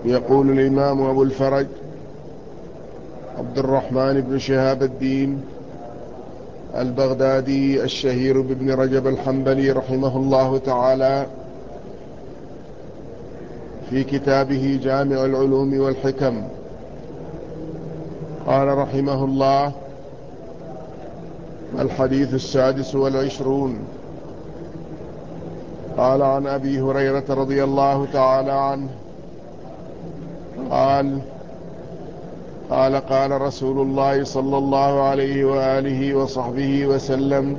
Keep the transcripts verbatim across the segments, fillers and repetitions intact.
يقول الإمام أبو الفرج عبد الرحمن بن شهاب الدين البغدادي الشهير بابن رجب الحنبلي رحمه الله تعالى في كتابه جامع العلوم والحكم، قال رحمه الله: الحديث السادس والعشرون. قال: عن أبي هريرة رضي الله تعالى عنه قال قال قال رسول الله صلى الله عليه وآله وصحبه وسلم: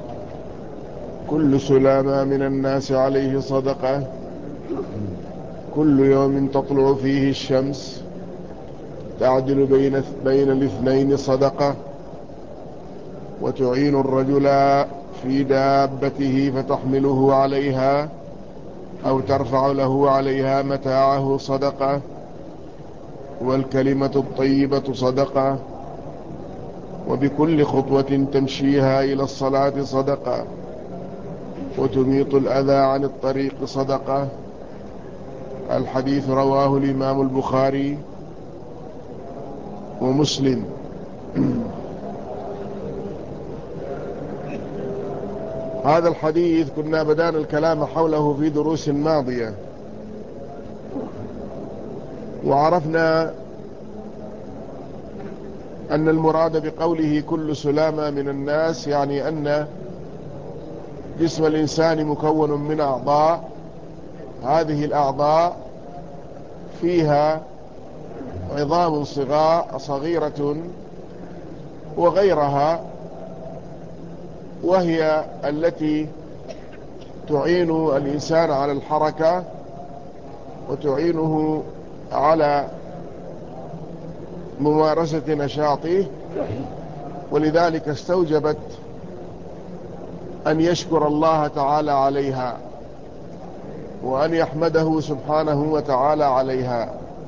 كل سلامة من الناس عليه صدقة، كل يوم تطلع فيه الشمس تعدل بين بين الاثنين صدقة، وتعين الرجل في دابته فتحمله عليها أو ترفع له عليها متاعه صدقة، والكلمة الطيبة صدقة، وبكل خطوة تمشيها إلى الصلاة صدقة، وتميط الأذى عن الطريق صدقة. الحديث رواه الإمام البخاري ومسلم. هذا الحديث كنا بدأنا الكلام حوله في دروس ماضية، وعرفنا أن المراد بقوله كل سلامة من الناس يعني أن جسم الإنسان مكون من أعضاء، هذه الأعضاء فيها عظام صغيرة وغيرها، وهي التي تعين الإنسان على الحركة وتعينه على ممارسة نشاطه، ولذلك استوجبت أن يشكر الله تعالى عليها وأن يحمده سبحانه وتعالى عليها.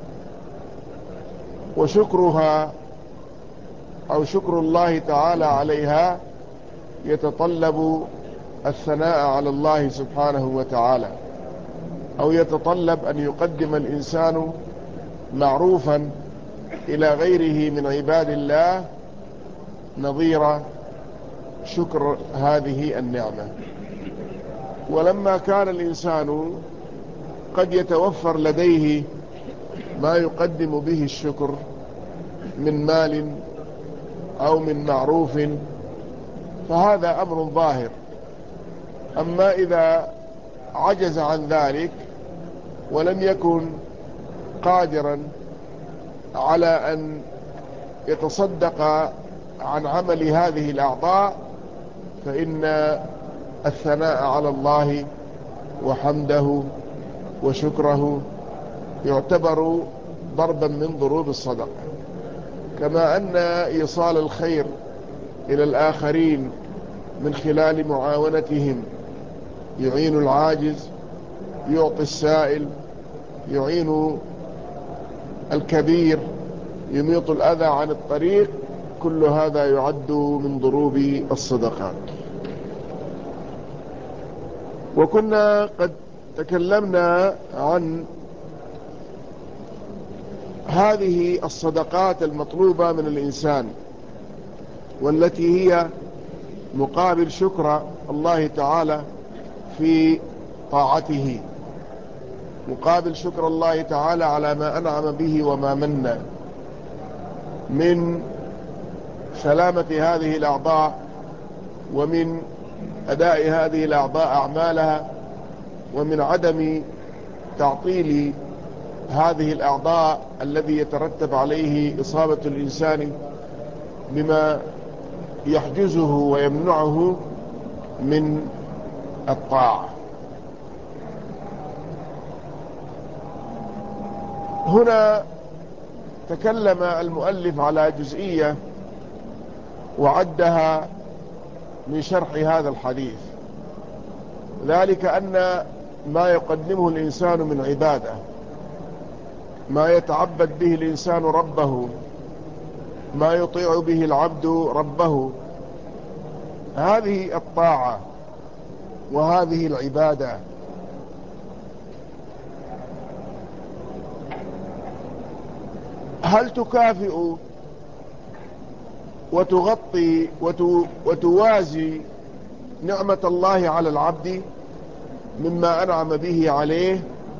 وشكرها أو شكر الله تعالى عليها يتطلب الثناء على الله سبحانه وتعالى، أو يتطلب أن يقدم الإنسان معروفا إلى غيره من عباد الله نظير شكر هذه النعمة. ولما كان الإنسان قد يتوفر لديه ما يقدم به الشكر من مال أو من معروف فهذا أمر ظاهر. أما إذا عجز عن ذلك ولم يكن قادرا على أن يتصدق عن عمل هذه الأعضاء، فإن الثناء على الله وحمده وشكره يعتبر ضربا من ضروب الصدقة، كما أن إيصال الخير إلى الآخرين من خلال معاونتهم يعين العاجز، يعطي السائل، يعين الكبير، يميط الأذى عن الطريق، كل هذا يعد من ضروب الصدقات. وكنا قد تكلمنا عن هذه الصدقات المطلوبة من الإنسان، والتي هي مقابل شكر الله تعالى في طاعته، مقابل شكر الله تعالى على ما أنعم به وما من من سلامة هذه الأعضاء، ومن أداء هذه الأعضاء أعمالها، ومن عدم تعطيل هذه الأعضاء الذي يترتب عليه إصابة الإنسان بما يحجزه ويمنعه من الطاعة. هنا تكلم المؤلف على جزئية وعدها من شرح هذا الحديث، ذلك أن ما يقدمه الإنسان من عبادة، ما يتعبد به الإنسان ربه، ما يطيع به العبد ربه، هذه الطاعة وهذه العبادة هل تكافئ وتغطي وتوازي نعمة الله على العبد مما أنعم به عليه؟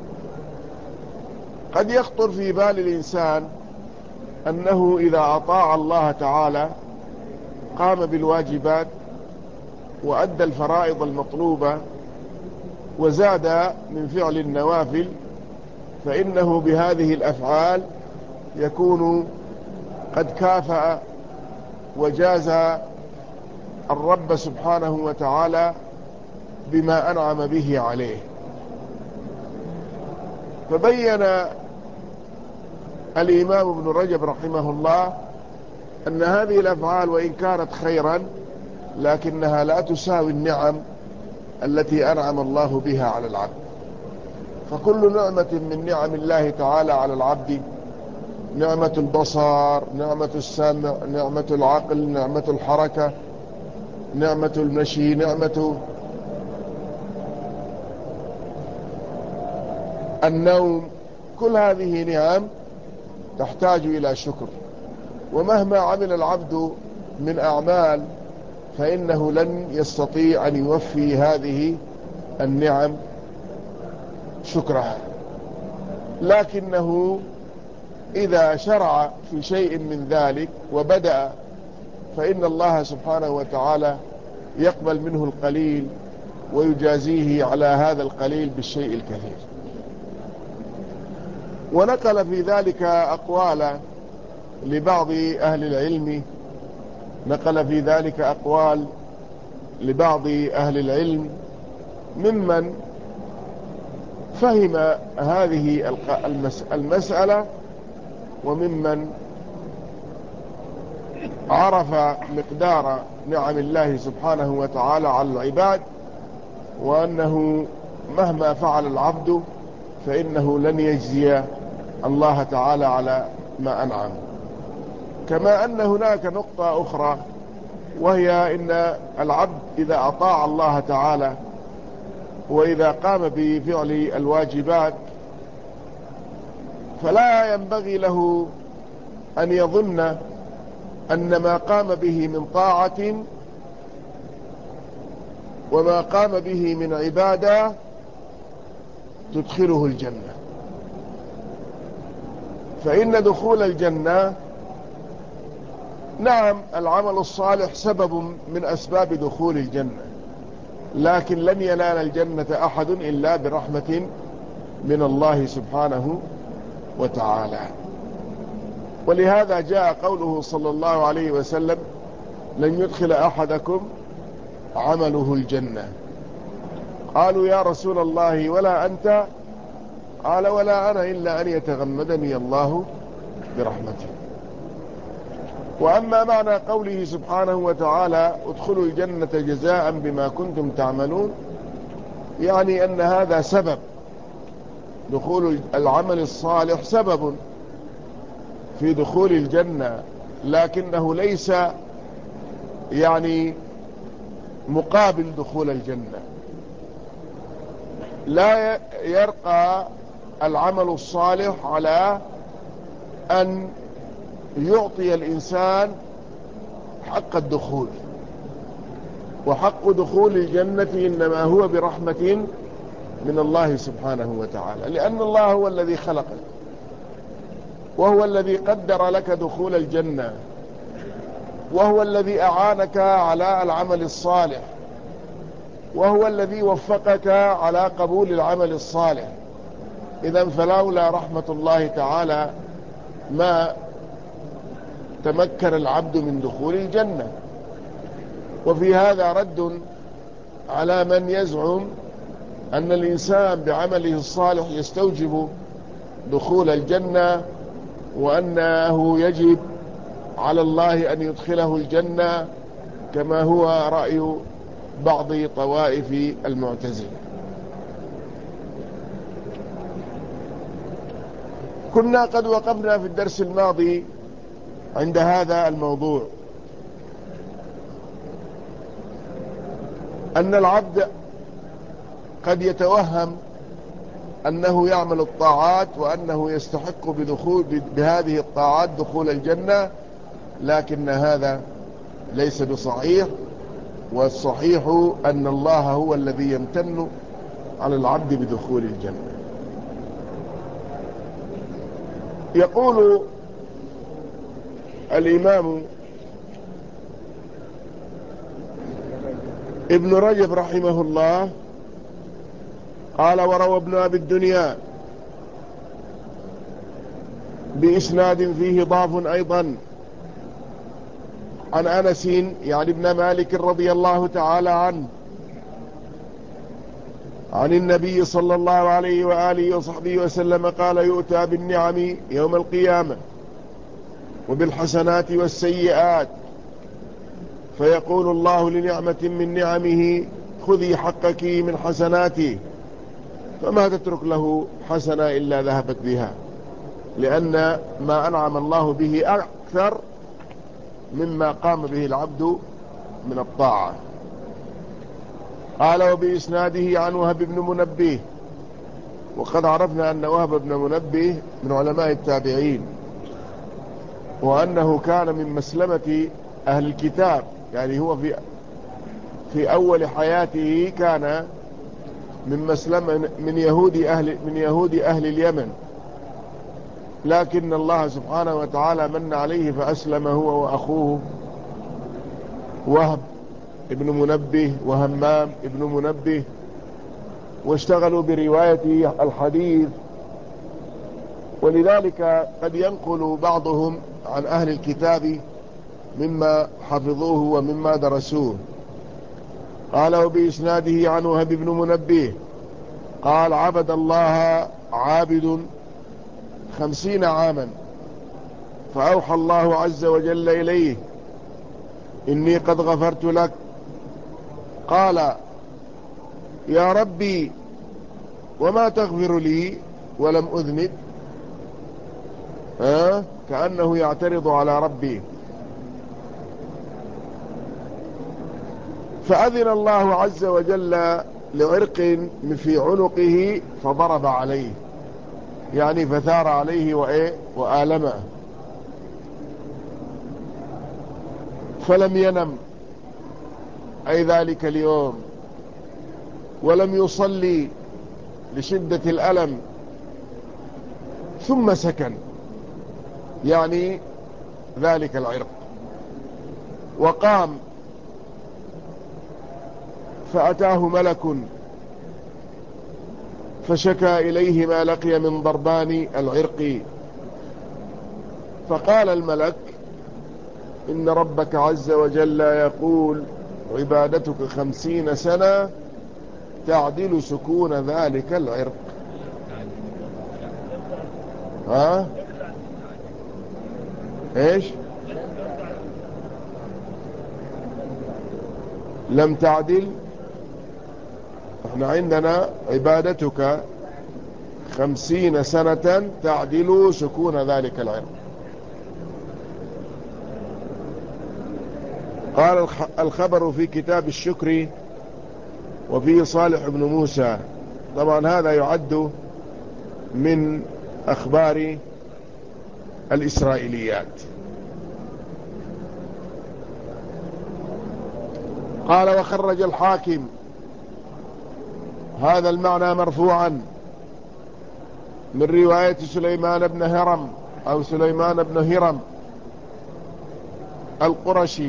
قد يخطر في بال الإنسان أنه إذا أطاع الله تعالى قام بالواجبات وأدى الفرائض المطلوبة وزاد من فعل النوافل فإنه بهذه الأفعال يكون قد كافأ وجاز الرب سبحانه وتعالى بما أنعم به عليه. فبين الإمام ابن رجب رحمه الله أن هذه الأفعال وإن كانت خيرا لكنها لا تساوي النعم التي أنعم الله بها على العبد. فكل نعمة من نعم الله تعالى على العبد، نعمة البصر، نعمة السمع، نعمة العقل، نعمة الحركة، نعمة المشي، نعمة النوم، كل هذه نعم تحتاج إلى شكر. ومهما عمل العبد من أعمال فإنه لن يستطيع أن يوفي هذه النعم شكرها، لكنه إذا شرع في شيء من ذلك وبدأ فإن الله سبحانه وتعالى يقبل منه القليل ويجازيه على هذا القليل بالشيء الكثير. ونقل في ذلك أقوال لبعض أهل العلم نقل في ذلك أقوال لبعض أهل العلم ممن فهم هذه المسألة وممن عرف مقدار نعم الله سبحانه وتعالى على العباد، وأنه مهما فعل العبد فإنه لن يجزي الله تعالى على ما أنعم. كما أن هناك نقطة أخرى، وهي إن العبد إذا أطاع الله تعالى وإذا قام بفعل الواجبات فلا ينبغي له أن يظن أن ما قام به من طاعة وما قام به من عبادة تدخله الجنة. فإن دخول الجنة، نعم العمل الصالح سبب من أسباب دخول الجنة، لكن لن ينال الجنة أحد إلا برحمة من الله سبحانه وتعالى. ولهذا جاء قوله صلى الله عليه وسلم: لن يدخل أحدكم عمله الجنة. قالوا: يا رسول الله ولا أنت؟ قال: ولا أنا إلا أن يتغمدني الله برحمته. وأما معنى قوله سبحانه وتعالى: ادخلوا الجنة جزاء بما كنتم تعملون، يعني أن هذا سبب، دخول العمل الصالح سبب في دخول الجنة، لكنه ليس يعني مقابل دخول الجنة. لا يرقى العمل الصالح على أن يعطي الإنسان حق الدخول، وحق دخول الجنة إنما هو برحمة من الله سبحانه وتعالى، لأن الله هو الذي خلقك، وهو الذي قدر لك دخول الجنة، وهو الذي أعانك على العمل الصالح، وهو الذي وفقك على قبول العمل الصالح. إذن فلولا رحمة الله تعالى ما تمكن العبد من دخول الجنة. وفي هذا رد على من يزعم أن الإنسان بعمله الصالح يستوجب دخول الجنة، وأنه يجب على الله أن يدخله الجنة، كما هو رأي بعض طوائف المعتزلة. كنا قد وقفنا في الدرس الماضي عند هذا الموضوع، أن العبد قد يتوهم أنه يعمل الطاعات وأنه يستحق بدخول بهذه الطاعات دخول الجنة، لكن هذا ليس بصحيح. والصحيح أن الله هو الذي يمتن على العبد بدخول الجنة. يقول الإمام ابن رجب رحمه الله قال: وروى ابن أبي الدنيا بإسناد فيه ضعف أيضا عن أنس يعني ابن مالك رضي الله تعالى عنه عن النبي صلى الله عليه وآله وصحبه وسلم قال: يؤتى بالنعم يوم القيامة وبالحسنات والسيئات، فيقول الله لنعمة من نعمه: خذي حقك من حسناتي، فما تترك له حسنة إلا ذهبت بها، لأن ما أنعم الله به أكثر مما قام به العبد من الطاعة. قال: وبإسناده عن وهب بن منبه، وقد عرفنا أن وهب بن منبه من علماء التابعين، وأنه كان من مسلمة أهل الكتاب، يعني هو في في أول حياته كان من مسلمة من يهود أهل من يهود أهل اليمن، لكن الله سبحانه وتعالى من عليه فأسلم هو وأخوه وهب ابن منبه وهمام ابن منبه، واشتغلوا برواية الحديث. ولذلك قد ينقل بعضهم عن أهل الكتاب مما حفظوه ومما درسوه. قال: وبإسناده عن وهب بن منبه قال: عبد الله عابد خمسين عاما، فأوحى الله عز وجل إليه: إني قد غفرت لك. قال: يا ربي وما تغفر لي ولم أذنب؟ ها؟ كأنه يعترض على ربي. فأذن الله عز وجل لعرق في عنقه فضرب عليه، يعني فثار عليه وإيه وآلمه، فلم ينم أي ذلك اليوم، ولم يصلي لشدة الألم، ثم سكن، يعني ذلك العرق، وقام فأتاه ملك فشكى إليه ما لقي من ضربان العرق، فقال الملك: إن ربك عز وجل يقول: عبادتك خمسين سنة تعدل سكون ذلك العرق. ها؟ ايش؟ لم تعدل. احنا عندنا عبادتك خمسين سنة تعدل سكون ذلك العرق. قال الخبر في كتاب الشكر وفيه صالح بن موسى. طبعا هذا يعد من أخبار الإسرائيليات. قال: وخرج الحاكم هذا المعنى مرفوعا من رواية سليمان بن هرم أو سليمان بن هرم القرشي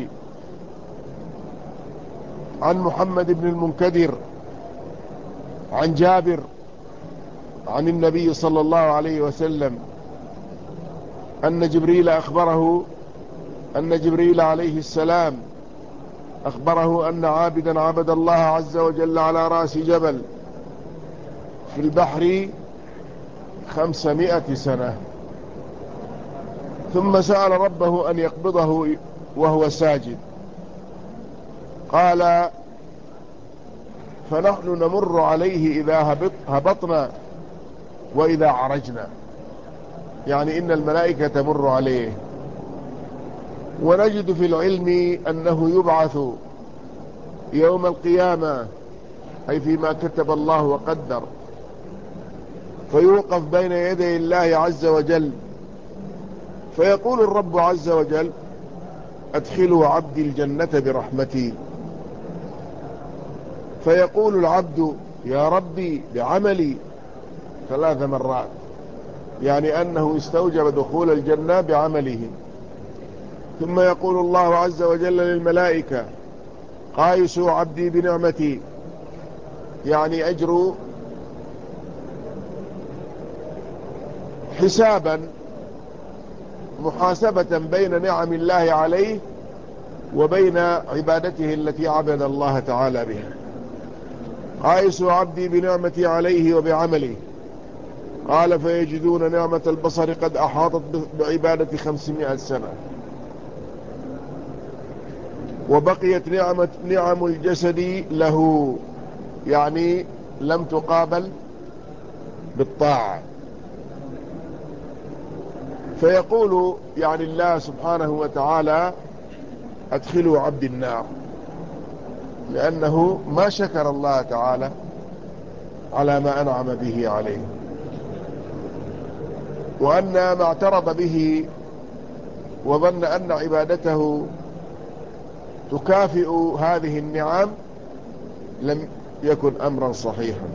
عن محمد بن المنكدر عن جابر عن النبي صلى الله عليه وسلم أن جبريل أخبره أن جبريل عليه السلام أخبره أن عابدا عبد الله عز وجل على رأس جبل في البحر خمسمائة سنة، ثم سأل ربه أن يقبضه وهو ساجد. قال: فنحن نمر عليه إذا هبط هبطنا وإذا عرجنا، يعني إن الملائكة تمر عليه، ونجد في العلم أنه يبعث يوم القيامة، أي فيما كتب الله وقدر، فيوقف بين يدي الله عز وجل، فيقول الرب عز وجل: أدخلوا عبدي الجنة برحمتي. فيقول العبد: يا ربي بعملي، ثلاث مرات، يعني أنه استوجب دخول الجنة بعمله. ثم يقول الله عز وجل للملائكة: قايسوا عبدي بنعمتي، يعني أجروا حسابا، محاسبة بين نعم الله عليه وبين عبادته التي عبد الله تعالى بها. قايسوا عبدي بنعمتي عليه وبعمله. قال: فيجدون نعمة البصر قد أحاطت بعبادة خمسمائة سنة، وبقيت نعمة نعم الجسد له، يعني لم تقابل بالطاعة. فيقول يعني الله سبحانه وتعالى: أدخلوا عبد النار، لأنه ما شكر الله تعالى على ما أنعم به عليه، وأن ما اعترض به وظن أن عبادته تكافئ هذه النعم لم يكن أمرا صحيحا.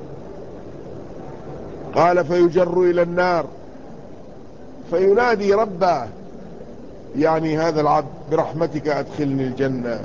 قال: فيجر إلى النار، فينادي ربه، يعني هذا العبد: برحمتك أدخلني الجنة،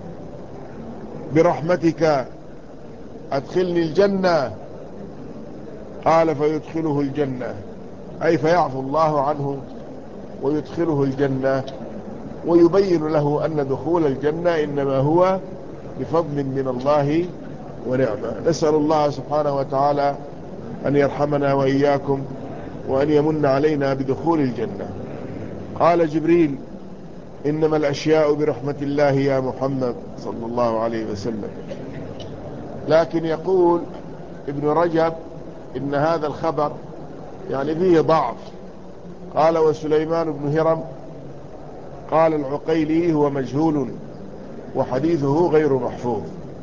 برحمتك أدخلني الجنة. قال: فيدخله الجنة، أي فيعفو الله عنه ويدخله الجنة، ويبين له أن دخول الجنة إنما هو بفضل من الله ونعمة. نسأل الله سبحانه وتعالى أن يرحمنا وإياكم، وأن يمن علينا بدخول الجنة. قال جبريل: إنما الأشياء برحمة الله يا محمد صلى الله عليه وسلم. لكن يقول ابن رجب إن هذا الخبر يعني فيه ضعف. قال: وسليمان بن هرم قال العقيلي هو مجهول، وحديثه غير محفوظ.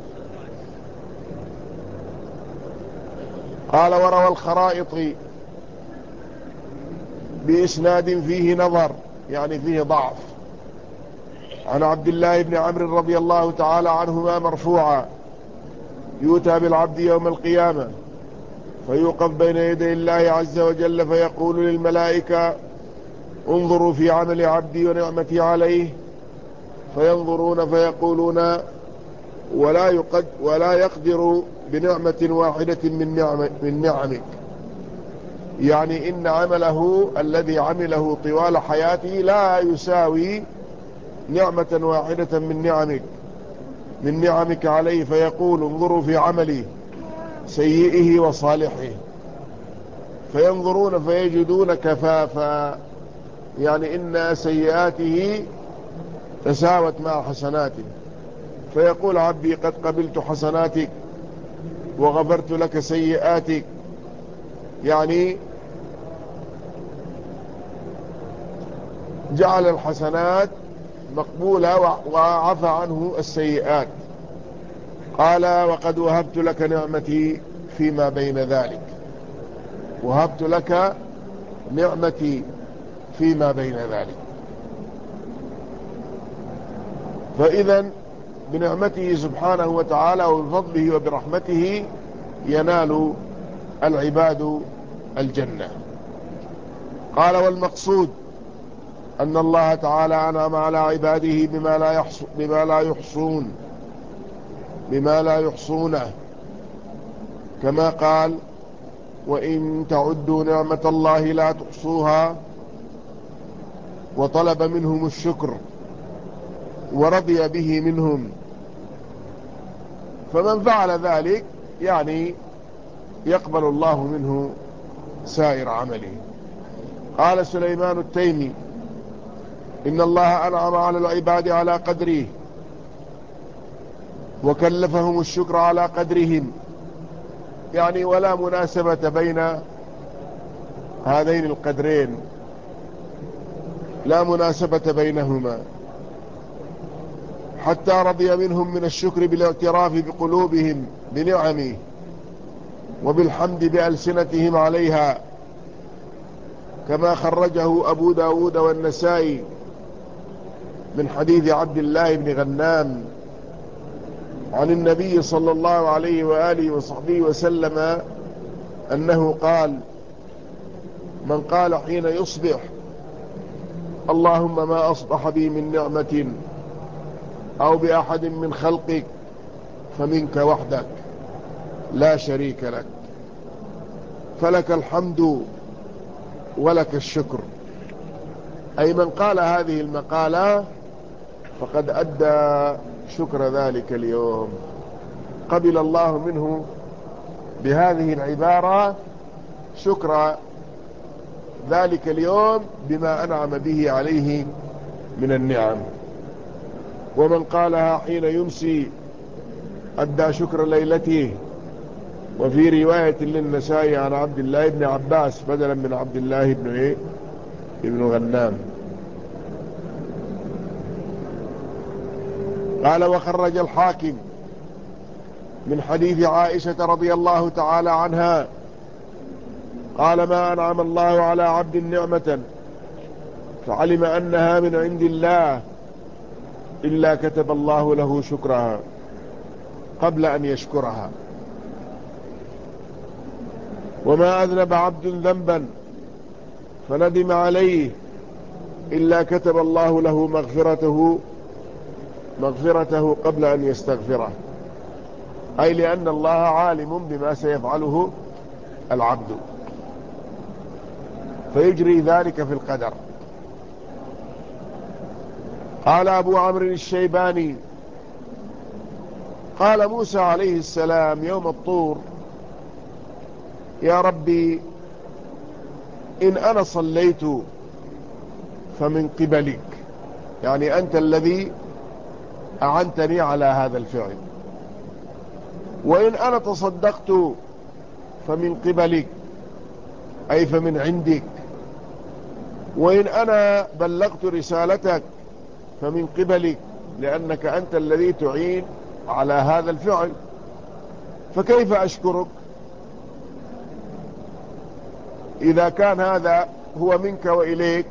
قال: وروى الخرائطي بإسناد فيه نظر، يعني فيه ضعف، عن عبد الله بن عمرو رضي الله تعالى عنهما مرفوعا: يؤتى بالعبد يوم القيامة فيوقف بين يدي الله عز وجل، فيقول للملائكة: انظروا في عمل عبدي ونعمتي عليه. فينظرون فيقولون: ولا يقد ولا يقدر بنعمة واحدة من نعم من نعمك، يعني إن عمله الذي عمله طوال حياته لا يساوي نعمة واحدة من نعمك من نعمك عليه. فيقول: انظروا في عملي سيئه وصالحه. فينظرون فيجدون كفافا، يعني إن سيئاته تساوت مع حسناته. فيقول: عبدي قد قبلت حسناتك وغفرت لك سيئاتك، يعني جعل الحسنات مقبولة وعفى عنه السيئات. قال: وقد وهبت لك نعمتي فيما بين ذلك، وهبت لك نعمتي فيما بين ذلك. فإذا بنعمته سبحانه وتعالى وبفضله وبرحمته ينال العباد الجنة. قال: والمقصود أن الله تعالى أنعم على عباده بما لا يحص بما لا يحصون بما لا يحصونه، كما قال: وإن تعدوا نعمة الله لا تحصوها. وطلب منهم الشكر ورضي به منهم، فمن فعل ذلك يعني يقبل الله منه سائر عمله. قال سليمان التيمي: إن الله أنعم على العباد على قدره، وكلفهم الشكر على قدرهم، يعني ولا مناسبة بين هذين القدرين، لا مناسبة بينهما، حتى رضي منهم من الشكر بالاعتراف بقلوبهم بنعمه، وبالحمد بألسنتهم عليها، كما خرجه أبو داود والنسائي من حديث عبد الله بن غنام عن النبي صلى الله عليه وآله وصحبه وسلم أنه قال: من قال حين يصبح: اللهم ما أصبح بي من نعمة أو بأحد من خلقك فمنك وحدك لا شريك لك، فلك الحمد ولك الشكر، أي من قال هذه المقالة فقد أدى شكر ذلك اليوم، قبل الله منه بهذه العبارة شكر ذلك اليوم بما أنعم به عليه من النعم. ومن قالها حين يمسي أدى شكر ليلته. وفي رواية للنسائي عن عبد الله بن عباس بدلا من عبد الله بن إيه؟ ابن غنام قال: وخرج الحاكم من حديث عائشة رضي الله تعالى عنها قال: ما أنعم الله على عبد نعمة فعلم أنها من عند الله إلا كتب الله له شكرها قبل أن يشكرها. وما أذنب عبد ذنبا فندم عليه إلا كتب الله له مغفرته مغفرته قبل أن يستغفره، أي لأن الله عالم بما سيفعله العبد فيجري ذلك في القدر. قال أبو عمرو الشيباني: قال موسى عليه السلام يوم الطور: يا ربي إن أنا صليت فمن قبلك، يعني أنت الذي أعنتني على هذا الفعل، وإن أنا تصدقت فمن قبلك أي فمن عندك، وإن أنا بلغت رسالتك فمن قبلك لأنك أنت الذي تعين على هذا الفعل، فكيف أشكرك إذا كان هذا هو منك وإليك؟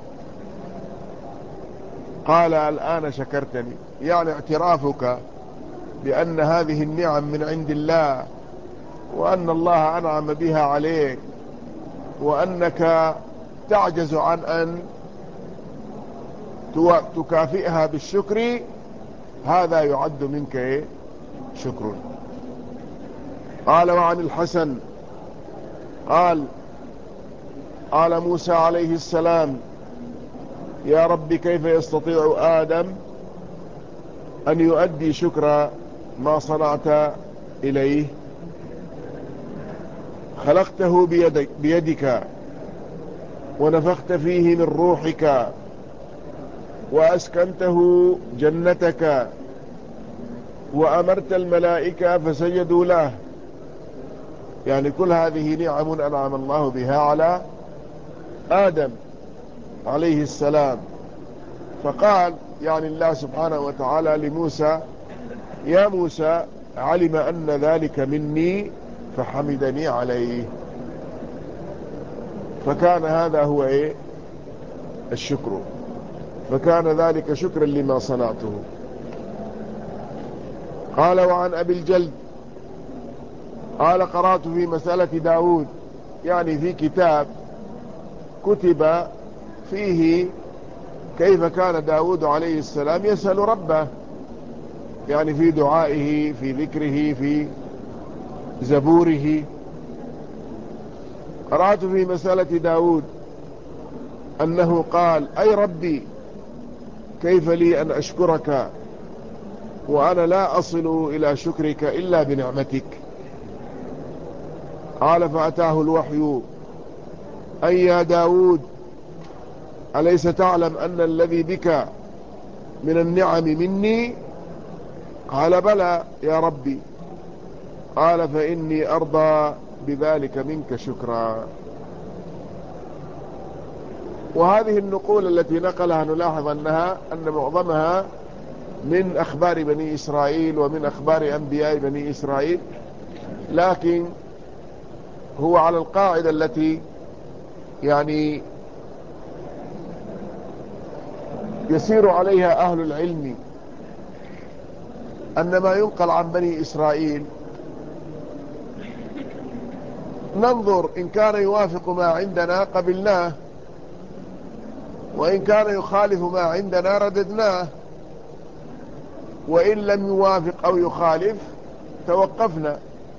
قال: الآن شكرتني، يعني اعترافك بأن هذه النعم من عند الله وأن الله أنعم بها عليك وأنك تعجز عن أن تكافئها بالشكر، هذا يعد منك إيه؟ شكر. قال: وعن الحسن قال: قال موسى عليه السلام: يا رب كيف يستطيع آدم أن يؤدي شكر ما صنعت إليه؟ خلقته بيدك, بيدك ونفخت فيه من روحك وأسكنته جنتك وأمرت الملائكة فسجدوا له. يعني كل هذه نعم أنعم الله بها على آدم عليه السلام. فقال يعني الله سبحانه وتعالى لموسى: يا موسى علم أن ذلك مني فحمدني عليه. فكان هذا هو إيه؟ الشكر، فكان ذلك شكرا لما صنعته. قال: وعن أبي الجلد قال: قرأت في مسألة داود، يعني في كتاب كتب فيه كيف كان داود عليه السلام يسأل ربه، يعني في دعائه، في ذكره، في زبوره. قرأت في مسألة داود أنه قال: أي ربي كيف لي أن أشكرك وأنا لا أصل إلى شكرك إلا بنعمتك؟ قال: فأتاه الوحي: أي يا داود أليس تعلم أن الذي بك من النعم مني؟ قال: بلى يا ربي. قال: فإني أرضى بذلك منك شكرا. وهذه النقول التي نقلها نلاحظ أنها أن معظمها من أخبار بني إسرائيل ومن أخبار أنبياء بني إسرائيل، لكن هو على القاعدة التي يعني يسير عليها أهل العلم، أن ما ينقل عن بني إسرائيل ننظر إن كان يوافق ما عندنا قبلناه، وإن كان يخالف ما عندنا رددناه، وإن لم يوافق أو يخالف توقفنا.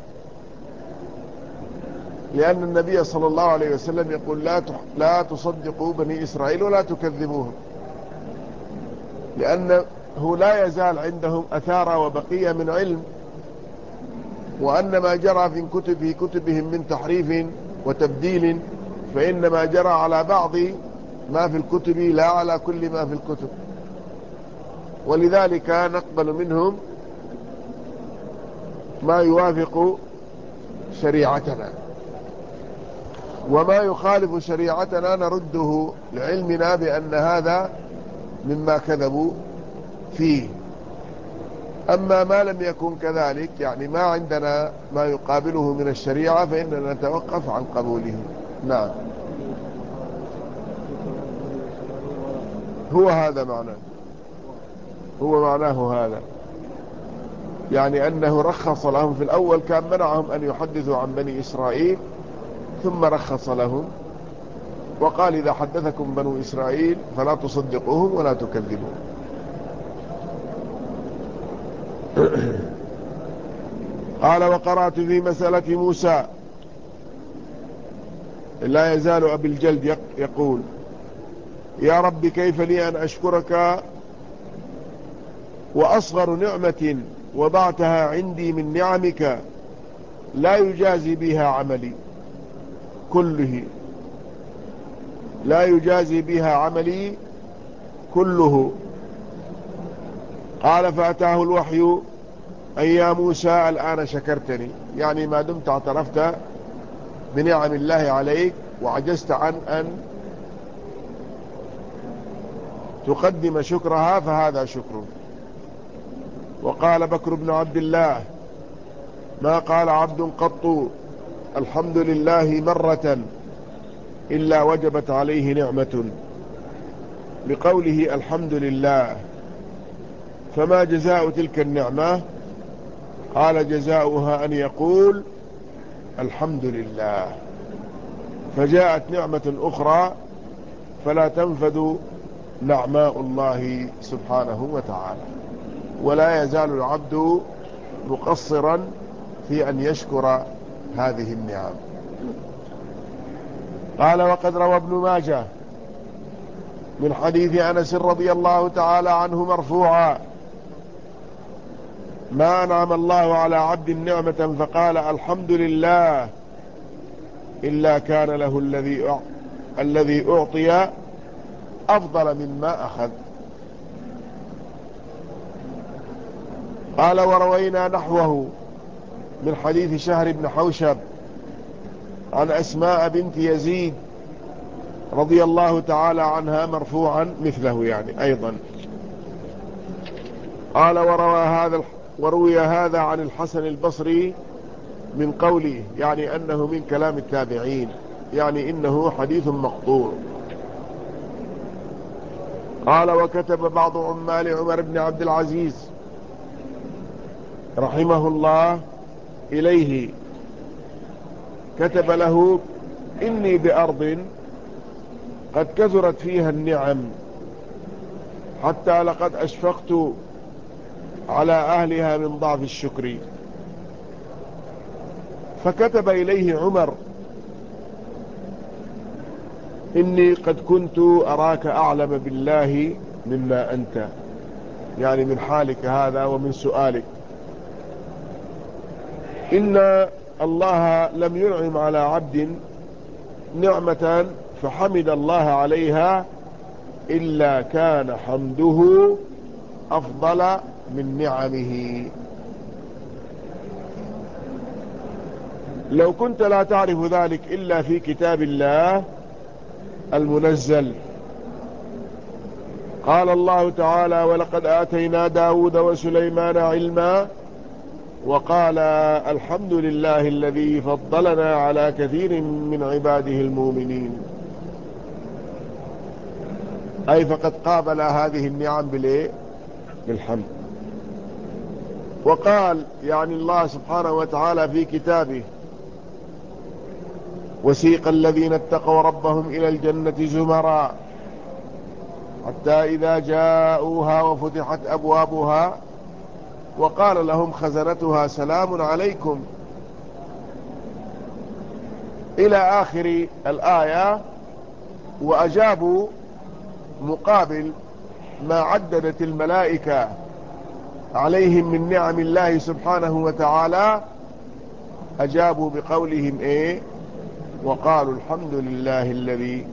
لأن النبي صلى الله عليه وسلم يقول لا لا تصدقوا بني إسرائيل ولا تكذبوهم، لأنه لا يزال عندهم أثار وبقية من علم، وأن ما جرى في كتب كتبهم من تحريف وتبديل فإنما جرى على بعض ما في الكتب لا على كل ما في الكتب، ولذلك نقبل منهم ما يوافق شريعتنا، وما يخالف شريعتنا نرده لعلمنا بأن هذا مما كذبوا فيه. أما ما لم يكن كذلك، يعني ما عندنا ما يقابله من الشريعة، فإننا نتوقف عن قبوله. نعم، هو هذا معناه، هو معناه هذا، يعني أنه رخص لهم في الأول، كان منعهم أن يحدثوا عن بني إسرائيل، ثم رخص لهم وقال إذا حدثكم بنو إسرائيل فلا تصدقوهم ولا تكذبوهم. قال وقرأت في مسألة موسى، لا يزال أبي الجلد يقول يا رب كيف لي أن أشكرك وأصغر نعمة وضعتها عندي من نعمك لا يجازي بها عملي كله، لا يجازي بها عملي كله. قال فأتاه الوحي أي يا موسى الآن شكرتني، يعني ما دمت اعترفت بنعم الله عليك وعجزت عن أن تقدم شكرها فهذا شكر. وقال بكر بن عبد الله ما قال عبد قط الحمد لله مرة إلا وجبت عليه نعمة بقوله الحمد لله. فما جزاء تلك النعمة؟ قال جزاؤها أن يقول الحمد لله. فجاءت نعمة أخرى فلا تنفذ نعماء الله سبحانه وتعالى، ولا يزال العبد مقصرا في أن يشكر هذه النعم. قال وقد روى ابن ماجه من حديث أنس رضي الله تعالى عنه مرفوعا ما أنعم الله على عبد نعمة فقال الحمد لله إلا كان له الذي الذي أعطي أفضل مما أخذ. قال وروينا نحوه من حديث شهر بن حوشب عن أسماء بنت يزيد رضي الله تعالى عنها مرفوعا مثله يعني أيضا. قال وروى هذا وروي هذا عن الحسن البصري من قوله، يعني أنه من كلام التابعين، يعني إنه حديث مقطوع. قال وكتب بعض عمال عمر بن عبد العزيز رحمه الله إليه، كتب له إني بأرض قد كثرت فيها النعم حتى لقد أشفقت على أهلها من ضعف الشكر. فكتب إليه عمر إني قد كنت أراك أعلم بالله مما أنت، يعني من حالك هذا ومن سؤالك. إن الله لم ينعم على عبد نعمة فحمد الله عليها إلا كان حمده أفضل من نعمه. لو كنت لا تعرف ذلك إلا في كتاب الله المنزل. قال الله تعالى ولقد آتينا داود وسليمان علما وقال الحمد لله الذي فضلنا على كثير من عباده المؤمنين، أي فقد قابل هذه النعم بالإيه؟ بالحمد. وقال يعني الله سبحانه وتعالى في كتابه: وسيق الذين اتقوا ربهم إلى الجنة زمرا حتى إذا جاءوها وفتحت أبوابها وقال لهم خزنتها سلام عليكم، إلى آخر الآية. وأجابوا مقابل ما عددت الملائكة عليهم من نعم الله سبحانه وتعالى، أجابوا بقولهم إيه؟ وقالوا الحمد لله الذي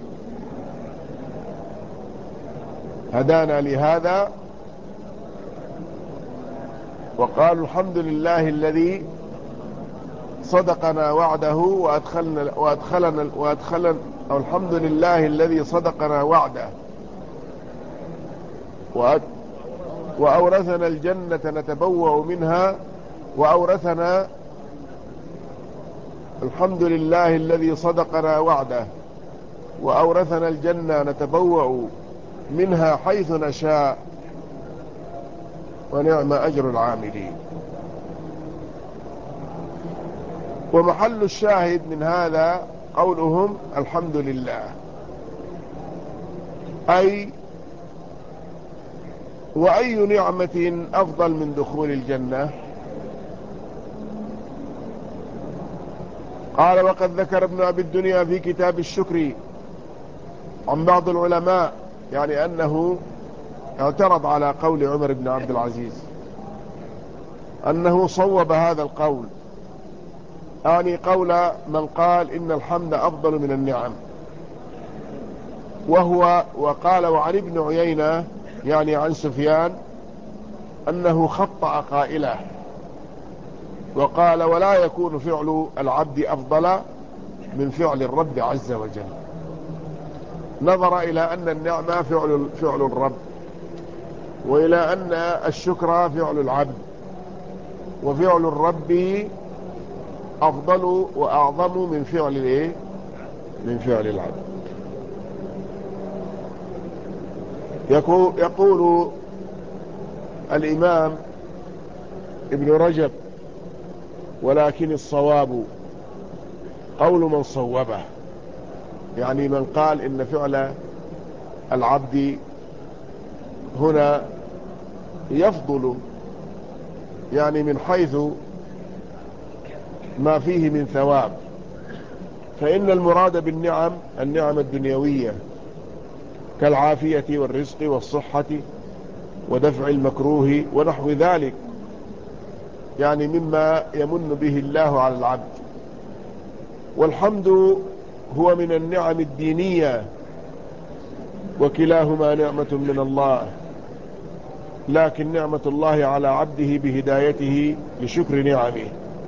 هدانا لهذا، وقالوا الحمد لله الذي صدقنا وعده وأدخلنا وأدخلنا وأدخلنا أو الحمد لله الذي صدقنا وعده وأورثنا الجنة نتبوأ منها وأورثنا الحمد لله الذي صدقنا وعده وأورثنا الجنة نتبوأ منها حيث نشاء ونعم أجر العاملين. ومحل الشاهد من هذا قولهم الحمد لله، أي وأي نعمة أفضل من دخول الجنة؟ قال: وقد ذكر ابن أبي الدنيا في كتاب الشكر عن بعض العلماء، يعني أنه اعترض على قول عمر بن عبد العزيز، أنه صوب هذا القول، يعني قول من قال إن الحمد أفضل من النعم. وهو وقال وعن ابن عيينة يعني عن سفيان أنه خطأ قائله، وقال: ولا يكون فعل العبد أفضل من فعل الرب عز وجل، نظر إلى أن النعمة فعل, فعل الرب، وإلى أن الشكر فعل العبد، وفعل الرب أفضل وأعظم من فعل الإيه؟ من فعل العبد. يقول, يقول الإمام ابن رجب: ولكن الصواب قول من صوبه، يعني من قال إن فعل العبد هنا يفضل، يعني من حيث ما فيه من ثواب، فإن المراد بالنعم النعم الدنيوية كالعافية والرزق والصحة ودفع المكروه ونحو ذلك، يعني مما يمن به الله على العبد. والحمد هو من النعم الدينية، وكلاهما نعمة من الله، لكن نعمة الله على عبده بهدايته لشكر نعمه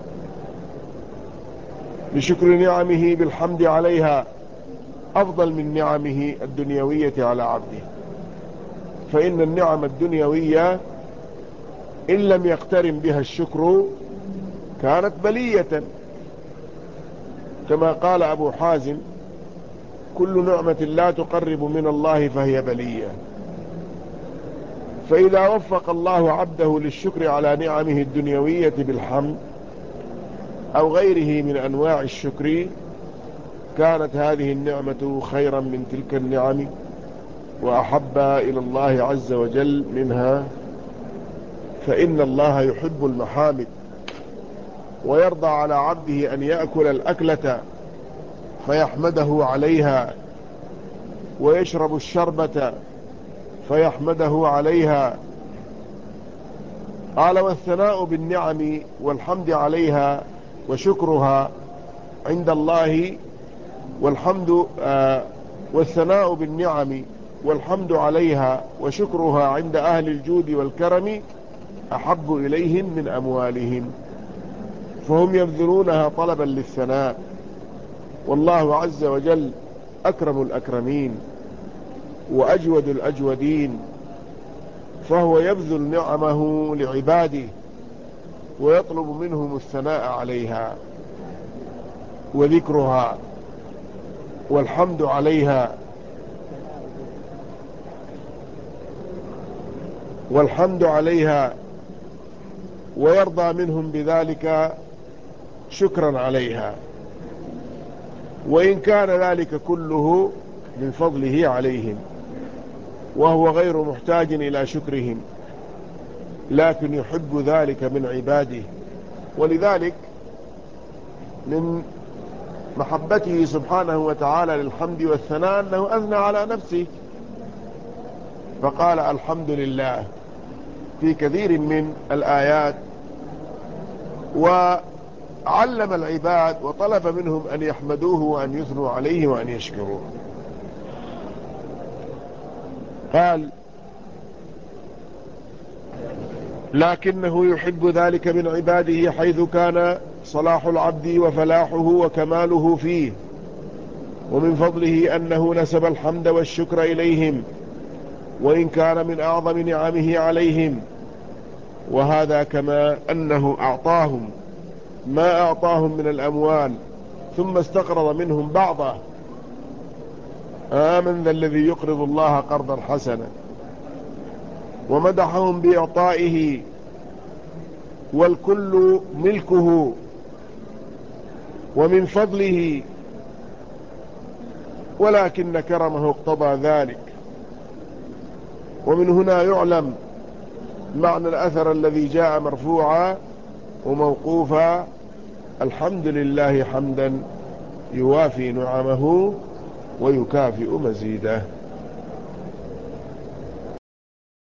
لشكر نعمه بالحمد عليها أفضل من نعمه الدنيوية على عبده. فإن النعم الدنيوية إن لم يقترن بها الشكر كانت بلية، كما قال أبو حازم: كل نعمة لا تقرب من الله فهي بلية. فإذا وفق الله عبده للشكر على نعمه الدنيوية بالحمد أو غيره من أنواع الشكر، كانت هذه النعمة خيرا من تلك النعم وأحب إلى الله عز وجل منها، فإن الله يحب المحامد ويرضى على عبده أن يأكل الأكلة فيحمده عليها، ويشرب الشربة فيحمده عليها. قال: والثناء بالنعم والحمد عليها وشكرها عند الله والحمد آه والثناء بالنعم والحمد عليها وشكرها عند أهل الجود والكرم أحب إليهم من أموالهم، فهم يبذلونها طلبا للثناء، والله عز وجل أكرم الأكرمين وأجود الأجودين، فهو يبذل نعمه لعباده ويطلب منهم الثناء عليها وذكرها والحمد عليها والحمد عليها ويرضى منهم بذلك شكرا عليها، وإن كان ذلك كله من فضله عليهم وهو غير محتاج إلى شكرهم، لكن يحب ذلك من عباده. ولذلك من محبته سبحانه وتعالى للحمد والثناء أنه أثنى على نفسه فقال الحمد لله في كثير من الآيات، وعلم العباد وطلب منهم أن يحمدوه وأن يثنوا عليه وأن يشكروه. قال لكنه يحب ذلك من عباده حيث كان صلاح العبد وفلاحه وكماله فيه، ومن فضله أنه نسب الحمد والشكر إليهم وإن كان من أعظم نعمه عليهم، وهذا كما أنه أعطاهم ما أعطاهم من الأموال ثم استقرض منهم بعضه. آمن ذا الذي يقرض الله قرضا حسنا، ومدحهم بإعطائه والكل ملكه ومن فضله، ولكن كرمه اقتضى ذلك. ومن هنا يعلم معنى الأثر الذي جاء مرفوعا وموقوفا: الحمد لله حمدا يوافي نعمه ويكافئ مزيده.